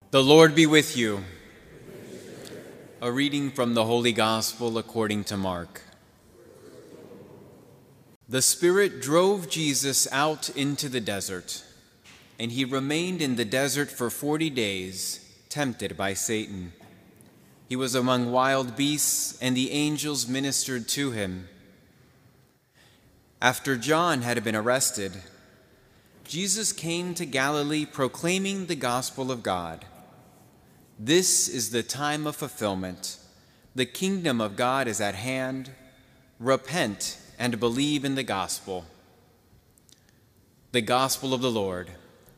The Lord be with you. A reading from the Holy Gospel according to Mark. The Spirit drove Jesus out into the desert, and he remained in the desert for 40 days, tempted by Satan. He was among wild beasts, and the angels ministered to him. After John had been arrested, Jesus came to Galilee proclaiming the gospel of God. This is the time of fulfillment. The kingdom of God is at hand. Repent and believe in the gospel. The gospel of the Lord.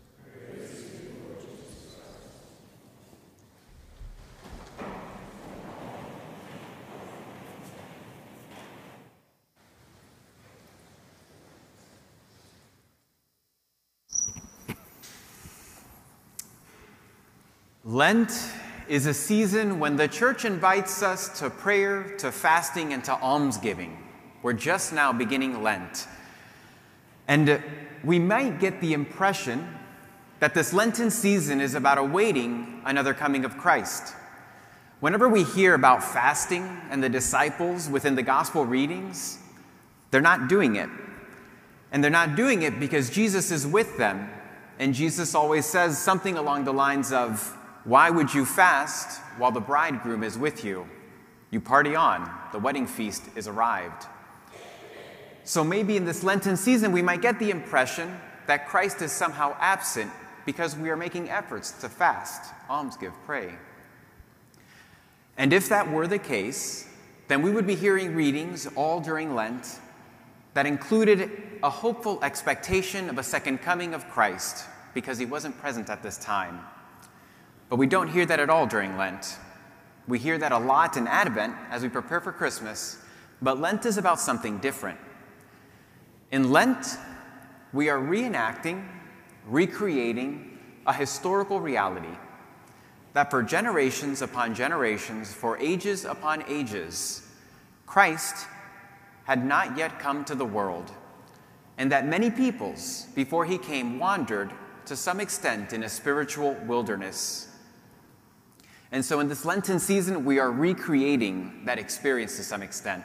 Lent is a season when the church invites us to prayer, to fasting, and to almsgiving. We're just now beginning Lent. And we might get the impression that this Lenten season is about awaiting another coming of Christ. Whenever we hear about fasting and the disciples within the gospel readings, they're not doing it. And they're not doing it because Jesus is with them. And Jesus always says something along the lines of, "Why would you fast while the bridegroom is with you? You party on, the wedding feast is arrived." So maybe in this Lenten season, we might get the impression that Christ is somehow absent because we are making efforts to fast, almsgive, pray. And if that were the case, then we would be hearing readings all during Lent that included a hopeful expectation of a second coming of Christ because he wasn't present at this time. But we don't hear that at all during Lent. We hear that a lot in Advent as we prepare for Christmas, but Lent is about something different. In Lent, we are reenacting, recreating a historical reality that for generations upon generations, for ages upon ages, Christ had not yet come to the world, and that many peoples before he came wandered to some extent in a spiritual wilderness. And so in this Lenten season, we are recreating that experience to some extent.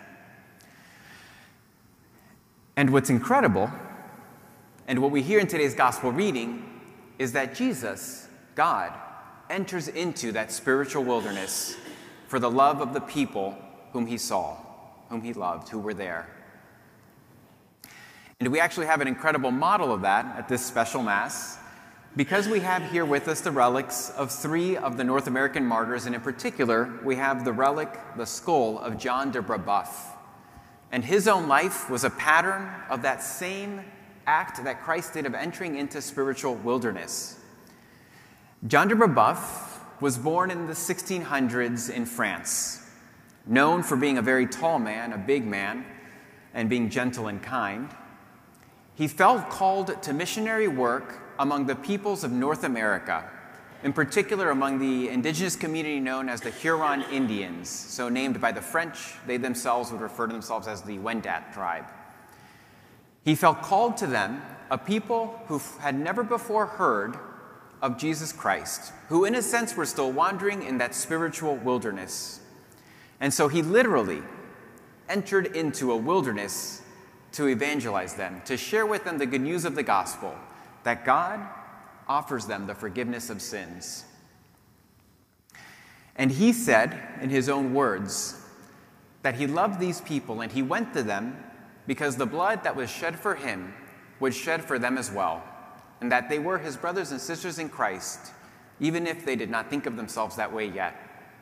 And what's incredible, and what we hear in today's gospel reading, is that Jesus, God, enters into that spiritual wilderness for the love of the people whom he saw, whom he loved, who were there. And we actually have an incredible model of that at this special Mass, because we have here with us the relics of 3 of the North American martyrs, and in particular, we have the relic, the skull of John de Brebeuf. And his own life was a pattern of that same act that Christ did of entering into spiritual wilderness. John de Brebeuf was born in the 1600s in France, known for being a very tall man, a big man, and being gentle and kind. He felt called to missionary work among the peoples of North America, in particular among the indigenous community known as the Huron Indians, so named by the French. They themselves would refer to themselves as the Wendat tribe. He felt called to them, a people who had never before heard of Jesus Christ, who in a sense were still wandering in that spiritual wilderness. And so he literally entered into a wilderness to evangelize them, to share with them the good news of the gospel, that God offers them the forgiveness of sins. And he said, in his own words, that he loved these people and he went to them because the blood that was shed for him was shed for them as well, and that they were his brothers and sisters in Christ, even if they did not think of themselves that way yet.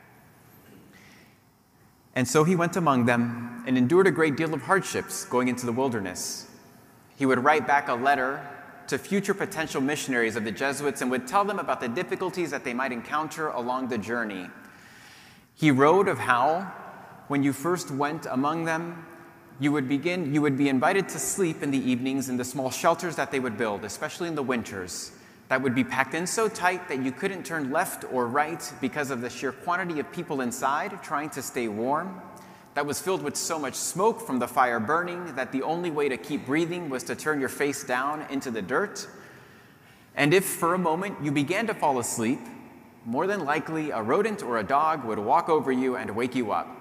And so he went among them and endured a great deal of hardships going into the wilderness. He would write back a letter to future potential missionaries of the Jesuits and would tell them about the difficulties that they might encounter along the journey. He wrote of how, when you first went among them, you would be invited to sleep in the evenings in the small shelters that they would build, especially in the winters, that would be packed in so tight that you couldn't turn left or right because of the sheer quantity of people inside trying to stay warm, that was filled with so much smoke from the fire burning that the only way to keep breathing was to turn your face down into the dirt. And if for a moment you began to fall asleep, more than likely a rodent or a dog would walk over you and wake you up.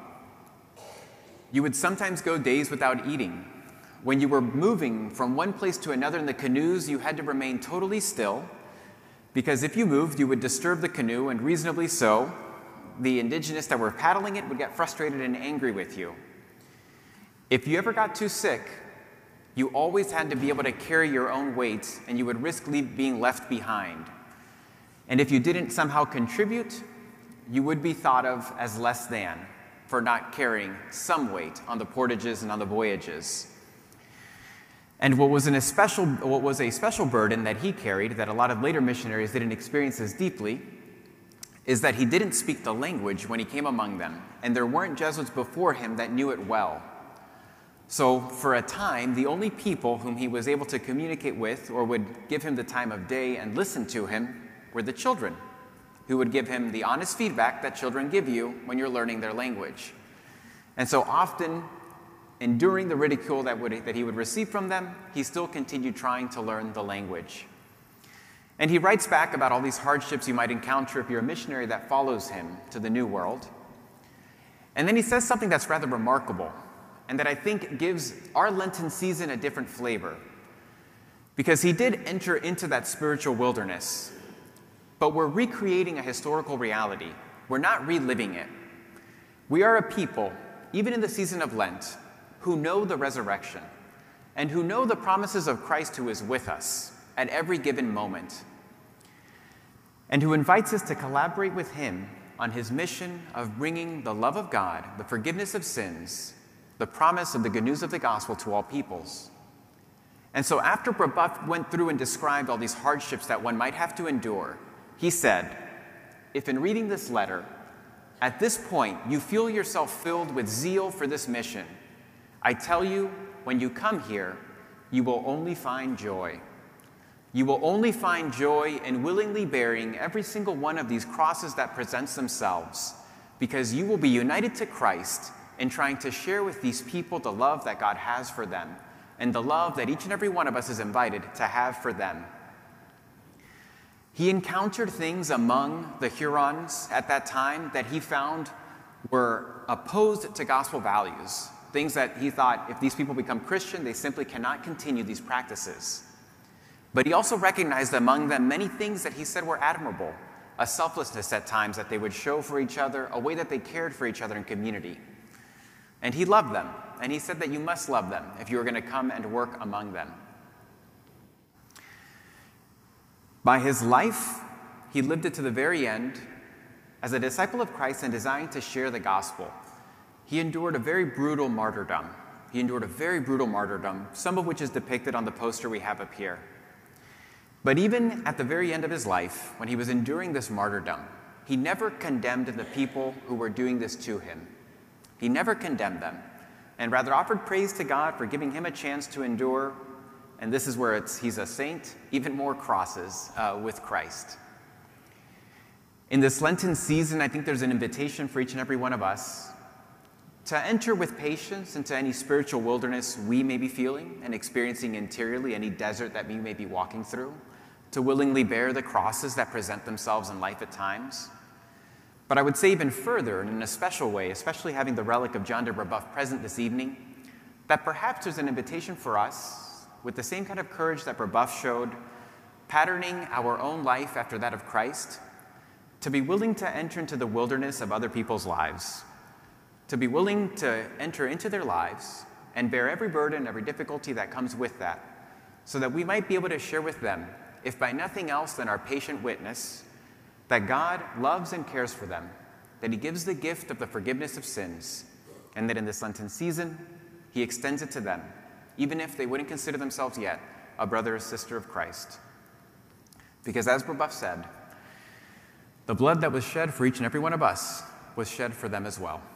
You would sometimes go days without eating. When you were moving from one place to another in the canoes, you had to remain totally still, because if you moved, you would disturb the canoe, and reasonably so. The indigenous that were paddling it would get frustrated and angry with you. If you ever got too sick, you always had to be able to carry your own weight, and you would risk being left behind. And if you didn't somehow contribute, you would be thought of as less than for not carrying some weight on the portages and on the voyages. And what was a special burden that he carried that a lot of later missionaries didn't experience as deeply is that he didn't speak the language when he came among them, and there weren't Jesuits before him that knew it well. So for a time, the only people whom he was able to communicate with or would give him the time of day and listen to him were the children, who would give him the honest feedback that children give you when you're learning their language. And so often, enduring the ridicule that he would receive from them, he still continued trying to learn the language. And he writes back about all these hardships you might encounter if you're a missionary that follows him to the New World. And then he says something that's rather remarkable, and that I think gives our Lenten season a different flavor. Because he did enter into that spiritual wilderness, but we're recreating a historical reality. We're not reliving it. We are a people, even in the season of Lent, who know the resurrection and who know the promises of Christ who is with us at every given moment, and who invites us to collaborate with him on his mission of bringing the love of God, the forgiveness of sins, the promise of the good news of the gospel to all peoples. And so after Brebeuf went through and described all these hardships that one might have to endure, he said, if in reading this letter, at this point you feel yourself filled with zeal for this mission, I tell you, when you come here, you will only find joy. You will only find joy in willingly bearing every single one of these crosses that presents themselves, because you will be united to Christ in trying to share with these people the love that God has for them, and the love that each and every one of us is invited to have for them. He encountered things among the Hurons at that time that he found were opposed to gospel values, things that he thought if these people become Christian, they simply cannot continue these practices. But he also recognized among them many things that he said were admirable, a selflessness at times that they would show for each other, a way that they cared for each other in community. And he loved them, and he said that you must love them if you are going to come and work among them. By his life, he lived it to the very end as a disciple of Christ and designed to share the gospel. He endured a very brutal martyrdom. Some of which is depicted on the poster we have up here. But even at the very end of his life, when he was enduring this martyrdom, he never condemned the people who were doing this to him. He never condemned them, and rather offered praise to God for giving him a chance to endure, and this is where he's a saint, even more crosses with Christ. In this Lenten season, I think there's an invitation for each and every one of us to enter with patience into any spiritual wilderness we may be feeling and experiencing interiorly, any desert that we may be walking through, to willingly bear the crosses that present themselves in life at times. But I would say even further, and in a special way, especially having the relic of John de Brebeuf present this evening, that perhaps there's an invitation for us, with the same kind of courage that Brebeuf showed, patterning our own life after that of Christ, to be willing to enter into the wilderness of other people's lives, to be willing to enter into their lives and bear every burden, every difficulty that comes with that, so that we might be able to share with them, if by nothing else than our patient witness, that God loves and cares for them, that he gives the gift of the forgiveness of sins, and that in this Lenten season, he extends it to them, even if they wouldn't consider themselves yet a brother or sister of Christ. Because as Brebeuf said, the blood that was shed for each and every one of us was shed for them as well.